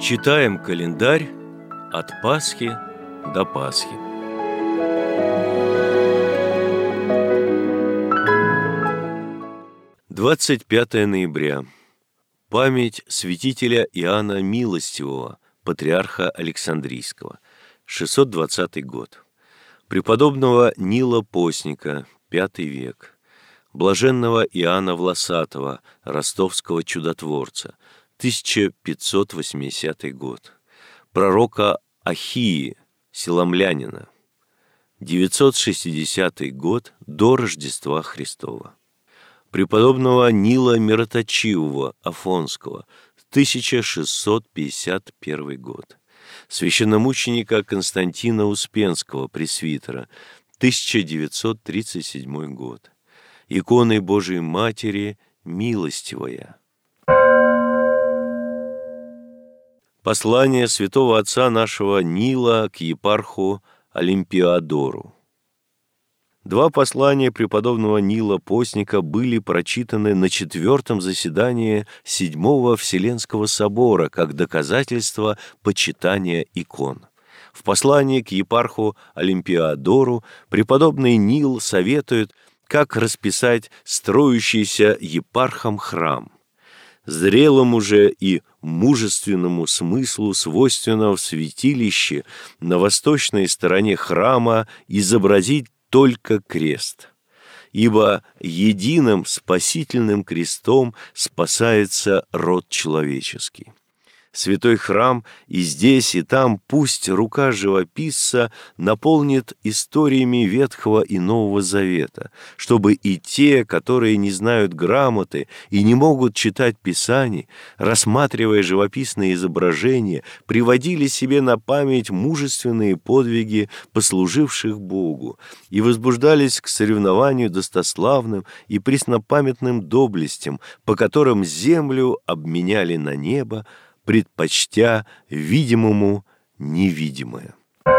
Читаем календарь от Пасхи до Пасхи. Двадцать 5 ноября. Память святителя Иоанна Милостивого, патриарха Александрийского, 620 год. Преподобного Нила Постника, 5 век. Блаженного Иоанна Власатого, ростовского чудотворца, 1580 год. Пророка Ахии, силамлянина, 960 год до Рождества Христова. Преподобного Нила Мироточивого, Афонского, 1651 год. Священномученика Константина Успенского, пресвитера, 1937 год. Иконы Божией Матери Милостивая. Послание святого отца нашего Нила к епарху Олимпиодору. Два послания преподобного Нила Постника были прочитаны на 4-м заседании 7-го Вселенского собора как доказательство почитания икон. В послании к епарху Олимпиодору преподобный Нил советует, как расписать строящийся епархом храм. Зрелому же и мужественному смыслу свойственно в святилище на восточной стороне храма изобразить только крест, ибо единым спасительным крестом спасается род человеческий. Святой храм и здесь, и там пусть рука живописца наполнит историями Ветхого и Нового Завета, чтобы и те, которые не знают грамоты и не могут читать Писаний, рассматривая живописные изображения, приводили себе на память мужественные подвиги послуживших Богу и возбуждались к соревнованию достославным и преснопамятным доблестям, по которым землю обменяли на небо, предпочтя видимому невидимое.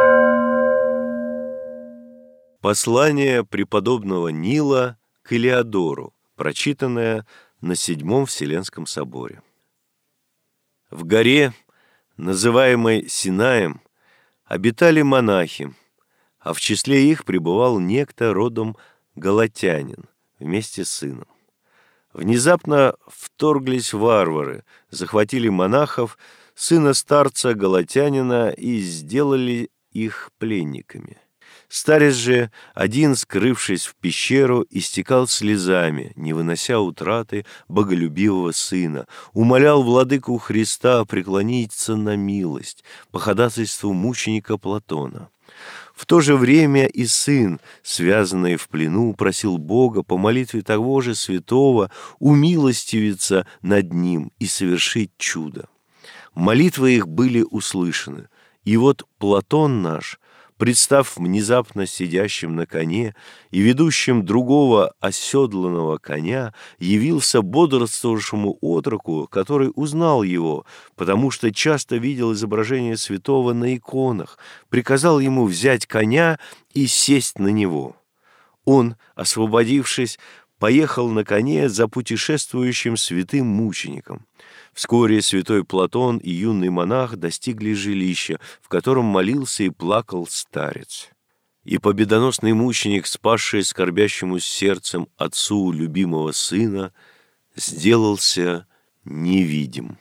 Послание преподобного Нила к Илеодору, прочитанное на 7-м Вселенском соборе. В горе, называемой Синаем, обитали монахи, а в числе их пребывал некто родом галатянин вместе с сыном. Внезапно вторглись варвары, захватили монахов, сына старца галатянина, и сделали их пленниками. Старец же, один, скрывшись в пещеру, истекал слезами, не вынося утраты боголюбивого сына, умолял владыку Христа преклониться на милость по ходатайству мученика Платона. В то же время и сын, связанный в плену, просил Бога по молитве того же святого умилостивиться над ним и совершить чудо. Молитвы их были услышаны, и вот Платон наш, представ внезапно сидящим на коне и ведущим другого оседланного коня, явился бодрствовавшему отроку, который узнал его, потому что часто видел изображение святого на иконах, приказал ему взять коня и сесть на него. Он, освободившись, поехал на коне за путешествующим святым мучеником. Вскоре святой Платон и юный монах достигли жилища, в котором молился и плакал старец. И победоносный мученик, спасший скорбящему сердцем отцу любимого сына, сделался невидим.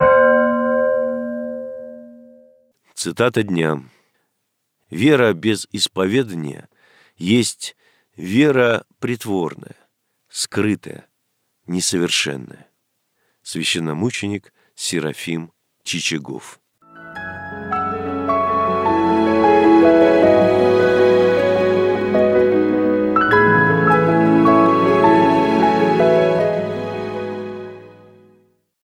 Цитата дня. «Вера без исповедания есть вера притворная, скрытая, несовершенная». Священномученик Серафим Чичагов.